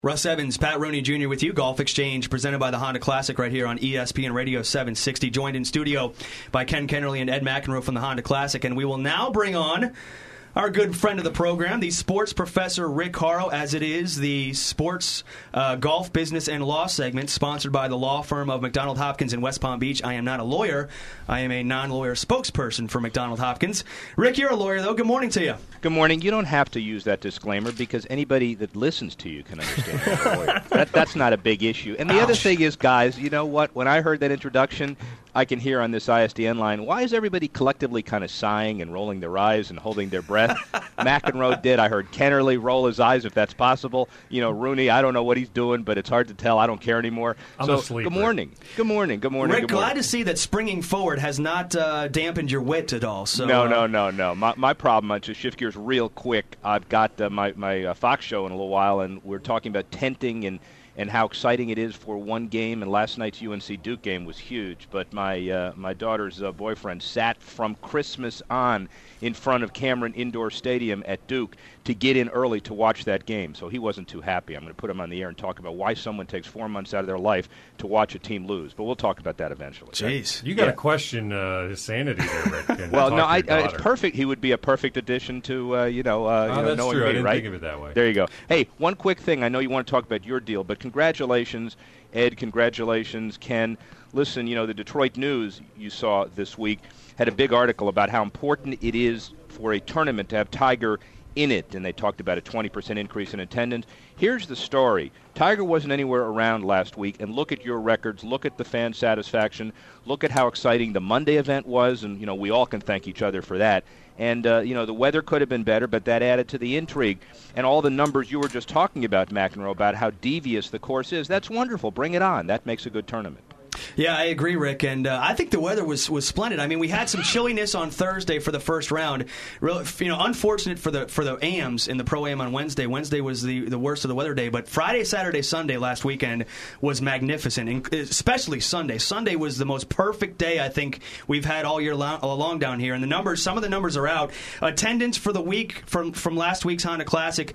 Russ Evans, Pat Rooney Jr. with you. Golf Exchange presented by the Honda Classic right here on ESPN Radio 760. Joined in studio by Ken Kennerly and Ed McEnroe from the Honda Classic. And we will now bring on our good friend of the program, the sports professor Rick Horrow, as it is the sports, golf, business, and law segment sponsored by the law firm of McDonald Hopkins in West Palm Beach. I am not a lawyer. I am a non-lawyer spokesperson for McDonald Hopkins. Rick, you're a lawyer, though. Good morning to you. Good morning. You don't have to use that disclaimer because anybody that listens to you can understand you're a lawyer. That's not a big issue. And the other thing is, guys, you know what? When I heard that introduction, I can hear on this ISDN line, why is everybody collectively kind of sighing and rolling their eyes and holding their breath? McEnroe did. I heard Kennerly roll his eyes, if that's possible. You know, Rooney, I don't know what he's doing, but it's hard to tell. I don't care anymore. I'm asleep. Good morning. Good morning. Good morning. Rick, good morning. glad to see that springing forward has not dampened your wit at all. So, No. My problem, to shift gears real quick, I've got my Fox show in a little while, and we're talking about tenting and how exciting it is for one game, and last night's UNC Duke game was huge. But my daughter's boyfriend sat from Christmas on in front of Cameron Indoor Stadium at Duke to get in early to watch that game. So he wasn't too happy. I'm going to put him on the air and talk about why someone takes 4 months out of their life to watch a team lose. But we'll talk about that eventually. Jeez. You got to question his sanity there, Rick. And well, no, it's perfect. He would be a perfect addition to, that's knowing true. me, I didn't right? think of it that way. There you go. Hey, one quick thing. I know you want to talk about your deal, but congratulations, Ed. Congratulations, Ken. Listen, the Detroit News you saw this week had a big article about how important it is for a tournament to have Tiger in it, and they talked about a 20% increase in attendance. Here's the story. Tiger wasn't anywhere around last week, and look at your records, look at the fan satisfaction, look at how exciting the Monday event was, and, we all can thank each other for that. And, the weather could have been better, but that added to the intrigue. And all the numbers you were just talking about, McEnroe, about how devious the course is, that's wonderful. Bring it on. That makes a good tournament. Yeah, I agree, Rick, and I think the weather was splendid. I mean, we had some chilliness on Thursday for the first round. Really, unfortunate for the AMs in the Pro Am on Wednesday. Wednesday was the worst of the weather day, but Friday, Saturday, Sunday last weekend was magnificent, and especially Sunday. Sunday was the most perfect day I think we've had all year long down here. And some of the numbers are out. Attendance for the week from last week's Honda Classic,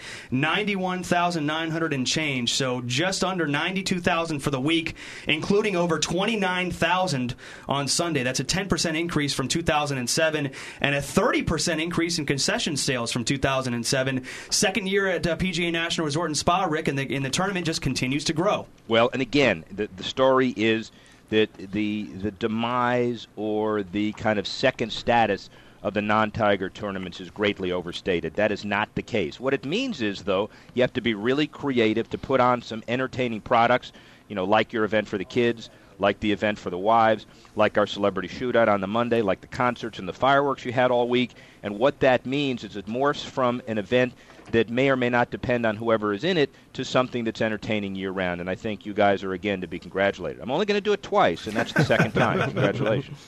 91,900 and change. So just under 92,000 for the week, including over 29,000 on Sunday. That's a 10% increase from 2007 and a 30% increase in concession sales from 2007. Second year at PGA National Resort and Spa, Rick, and the tournament just continues to grow. Well, and again, the story is that the demise or the kind of second status of the non-Tiger tournaments is greatly overstated. That is not the case. What it means is, though, you have to be really creative to put on some entertaining products, like your event for the kids, like the event for the wives, like our celebrity shootout on the Monday, like the concerts and the fireworks you had all week. And what that means is it morphs from an event that may or may not depend on whoever is in it to something that's entertaining year-round. And I think you guys are, again, to be congratulated. I'm only going to do it twice, and that's the second time. Congratulations.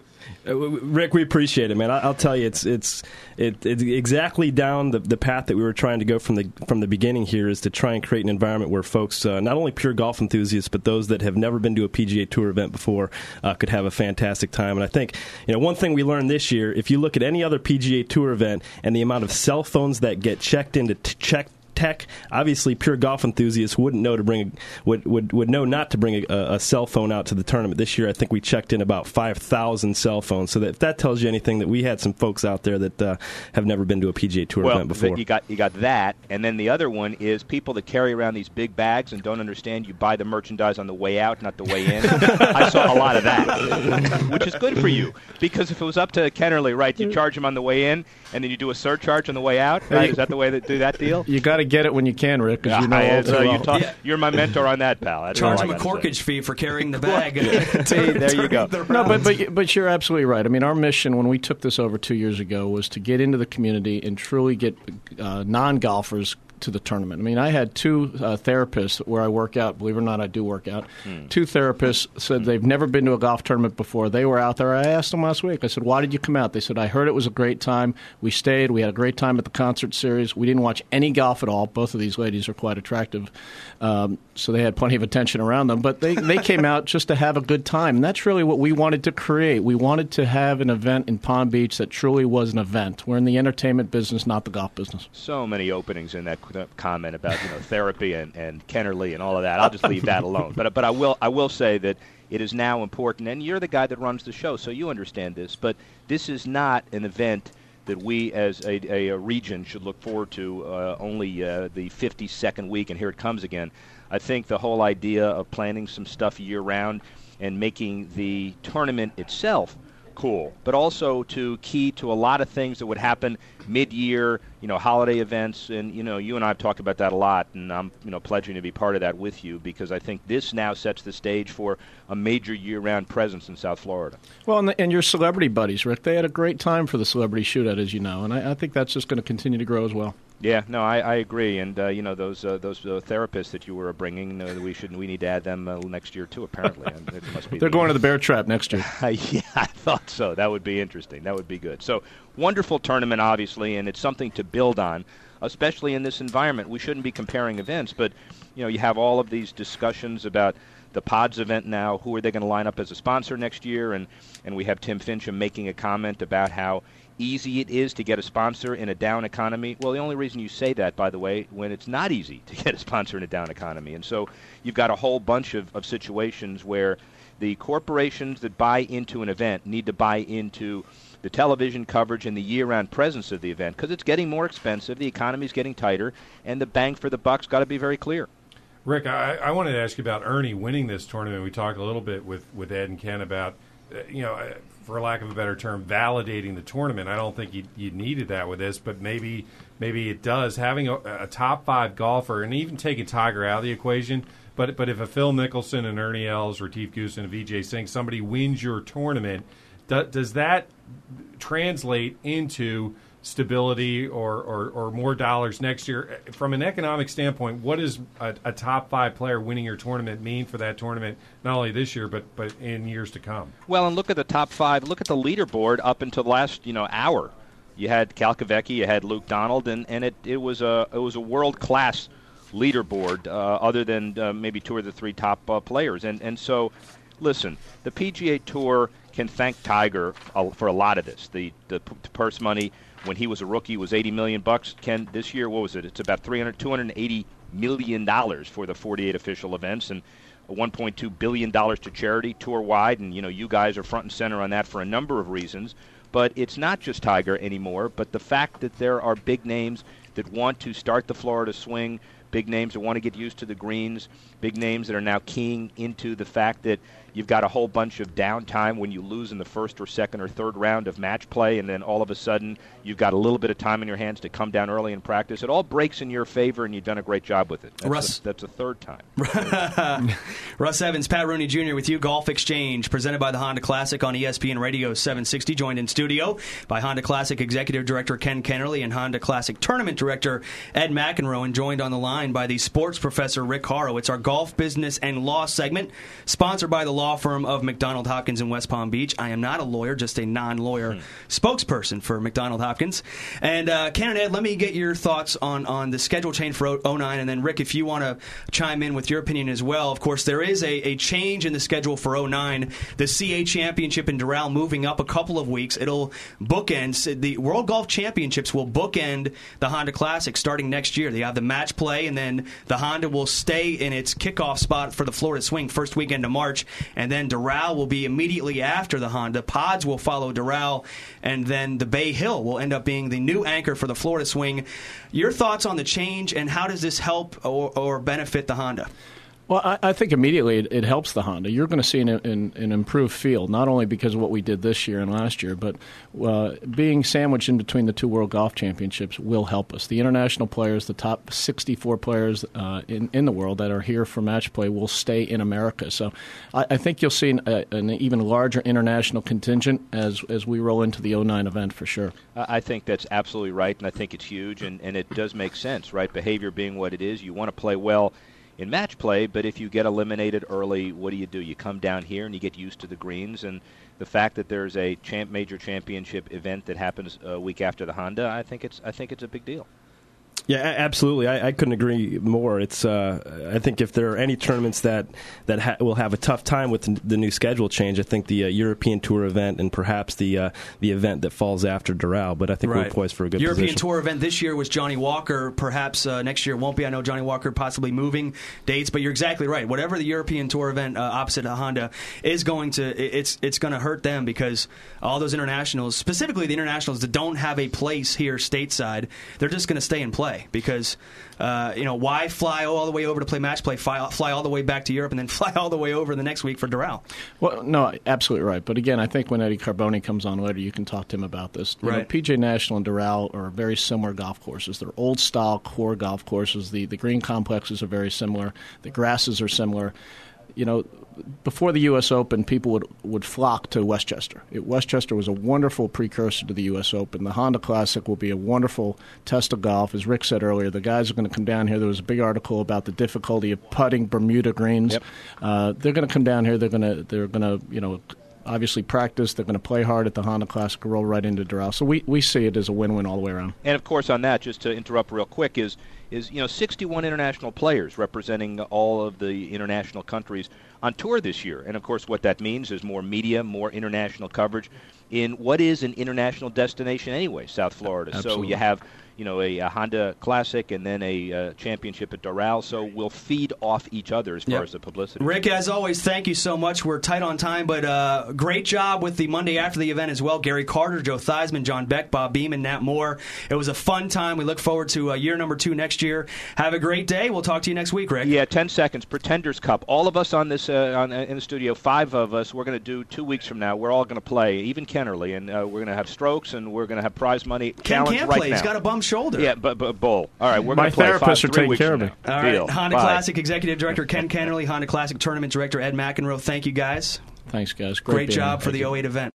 Rick, we appreciate it, man. I'll tell you, it's exactly down the path that we were trying to go from the beginning here, is to try and create an environment where folks, not only pure golf enthusiasts, but those that have never been to a PGA Tour event before, could have a fantastic time. And I think, one thing we learned this year, if you look at any other PGA Tour event and the amount of cell phones that get checked into check tech, obviously pure golf enthusiasts wouldn't know would know not to bring a cell phone out to the tournament. This year I think we checked in about 5,000 cell phones, so that if that tells you anything, that we had some folks out there that have never been to a PGA Tour event before. You got that, and then the other one is people that carry around these big bags and don't understand you buy the merchandise on the way out, not the way in. I saw a lot of that, which is good for you, because if it was up to Kennerly, right, you charge them on the way in and then you do a surcharge on the way out, right? Is that the way to do that deal? You got to get it when you can, Rick, because all too well. You're my mentor on that, pal. Charge them a corkage fee for carrying the bag. There you go. No, but you're absolutely right. I mean, our mission when we took this over 2 years ago was to get into the community and truly get non-golfers to the tournament. I mean, I had two therapists where I work out. Believe it or not, I do work out. Two therapists said they've never been to a golf tournament before. They were out there. I asked them last week. I said, why did you come out? They said, I heard it was a great time. We stayed. We had a great time at the concert series. We didn't watch any golf at all. Both of these ladies are quite attractive, so they had plenty of attention around them. But they came out just to have a good time, and that's really what we wanted to create. We wanted to have an event in Palm Beach that truly was an event. We're in the entertainment business, not the golf business. So many openings in that comment about therapy and Kennerly and all of that. I'll just leave that alone. But I will say that it is now important, and you're the guy that runs the show, so you understand this. But this is not an event that we as a region should look forward to only the 52nd week, and here it comes again. I think the whole idea of planning some stuff year-round and making the tournament itself cool, but also to key to a lot of things that would happen mid-year, holiday events, and you and I have talked about that a lot, and I'm pledging to be part of that with you, because I think this now sets the stage for a major year-round presence in South Florida. Well, and your celebrity buddies, Rick, they had a great time for the Celebrity Shootout, as you know, and I think that's just going to continue to grow as well. Yeah, no, I agree, and those therapists that you were bringing, we need to add them next year too. Apparently, it must be. They're going to the Bear Trap next year. Yeah, I thought so. That would be interesting. That would be good. So wonderful tournament, obviously, and it's something to build on, especially in this environment. We shouldn't be comparing events, but you have all of these discussions about the Pods event now. Who are they going to line up as a sponsor next year? And we have Tim Fincham making a comment about how easy it is to get a sponsor in a down economy. Well, the only reason you say that, by the way, when it's not easy to get a sponsor in a down economy. And so you've got a whole bunch of situations where the corporations that buy into an event need to buy into the television coverage and the year-round presence of the event, because it's getting more expensive, the economy's getting tighter, and the bang for the buck's got to be very clear. Rick, I wanted to ask you about Ernie winning this tournament. We talked a little bit with Ed and Ken about, for lack of a better term, validating the tournament. I don't think you needed that with this, but maybe it does. Having a top 5 golfer, and even taking Tiger out of the equation, but if a Phil Mickelson, and Ernie Els, Retief Goosen, and Vijay Singh, somebody wins your tournament, does that translate into stability or more dollars next year? From an economic standpoint, what does a top 5 player winning your tournament mean for that tournament, not only this year but in years to come? Well, and look at the top 5. Look at the leaderboard up until the last hour. You had Calcavecchi, you had Luke Donald, and it was a world class leaderboard, other than maybe 2 or 3 top players. And so, listen, the PGA Tour can thank Tiger for a lot of this. The purse money when he was a rookie was $80 million. Ken, this year, what was it? It's about $280 million for the 48 official events, and $1.2 billion to charity tour-wide. And, you guys are front and center on that for a number of reasons. But it's not just Tiger anymore, but the fact that there are big names that want to start the Florida swing, big names that want to get used to the greens, big names that are now keying into the fact that you've got a whole bunch of downtime when you lose in the first or second or third round of match play, and then all of a sudden you've got a little bit of time in your hands to come down early in practice. It all breaks in your favor, and you've done a great job with it. That's a third time. Russ Evans, Pat Rooney Jr. with you. Golf Exchange, presented by the Honda Classic on ESPN Radio 760. Joined in studio by Honda Classic Executive Director Ken Kennerly and Honda Classic Tournament Director Ed McEnroe, and joined on the line by the sports professor Rick Horrow. It's our golf, business, and law segment, sponsored by the law firm of McDonald Hopkins in West Palm Beach. I am not a lawyer, just a non-lawyer spokesperson for McDonald Hopkins. And Ken and Ed, let me get your thoughts on the schedule change for 09, and then Rick, if you want to chime in with your opinion as well. Of course, there is a change in the schedule for 09. The CA Championship in Doral moving up a couple of weeks. It'll bookend, the World Golf Championships will bookend the Honda Classic starting next year. They have the match play, and then the Honda will stay in its kickoff spot for the Florida Swing first weekend of March, and then Doral will be immediately after the Honda. Pods will follow Doral, and then the Bay Hill will end up being the new anchor for the Florida Swing. Your thoughts on the change, and how does this help or benefit the Honda? Well, I think immediately it helps the Honda. You're going to see an improved field, not only because of what we did this year and last year, but being sandwiched in between the 2 World Golf Championships will help us. The international players, the top 64 players in the world that are here for match play, will stay in America. So I think you'll see an even larger international contingent as we roll into the 09 event for sure. I think that's absolutely right, and I think it's huge, and it does make sense, right? Behavior being what it is, you want to play well in match play, but if you get eliminated early, what do? You come down here and you get used to the greens, and the fact that there's a major championship event that happens a week after the Honda, I think it's a big deal. Yeah, absolutely. I couldn't agree more. It's I think if there are any tournaments that will have a tough time with the new schedule change, I think the European Tour event and perhaps the event that falls after Doral. But I think we're poised for a good European position. Tour event this year was Johnny Walker. Perhaps next year won't be. I know Johnny Walker possibly moving dates, but you're exactly right. Whatever the European Tour event opposite Honda is going to, it's going to hurt them because all those internationals, specifically the internationals that don't have a place here stateside, they're just going to stay and play. Because why fly all the way over to play match play, fly all the way back to Europe, and then fly all the way over the next week for Doral? Well, no, absolutely right. But again, I think when Eddie Carboni comes on later, you can talk to him about this. You know, PGA National and Doral are very similar golf courses. They're old-style core golf courses. The green complexes are very similar. The grasses are similar. You know, before the U.S. Open, people would flock to Westchester. Westchester was a wonderful precursor to the U.S. Open. The Honda Classic will be a wonderful test of golf. As Rick said earlier, the guys are going to come down here. There was a big article about the difficulty of putting Bermuda greens. Yep. They're going to come down here. They're going to obviously practice. They're going to play hard at the Honda Classic, roll right into Doral. So we see it as a win-win all the way around. And, of course, on that, just to interrupt real quick, is 61 international players representing all of the international countries on tour this year. And, of course, what that means is more media, more international coverage in what is an international destination anyway, South Florida. Absolutely. So you have a Honda Classic and then a championship at Doral, so we'll feed off each other as far as the publicity. Rick, as always, thank you so much. We're tight on time, but great job with the Monday after the event as well. Gary Carter, Joe Theismann, John Beck, Bob Beeman, Nat Moore. It was a fun time. We look forward to year number 2 next year. Have a great day. We'll talk to you next week, Rick. Yeah, 10 seconds. Pretenders Cup. All of us on this in the studio, 5 of us, we're going to do 2 weeks from now. We're all going to play, even Kennerly, and we're going to have strokes, and we're going to have prize money. Ken can't right play. now. He's got a bum shoulder. Yeah, but Bull. All right, we're My going to play therapists are 3 taking weeks care from of me. now. All right, Deal. Honda Bye. Classic Executive Director Ken Kennerly, Honda Classic Tournament Director Ed McEnroe. Thank you, guys. Thanks, guys. Great job for the 08 event.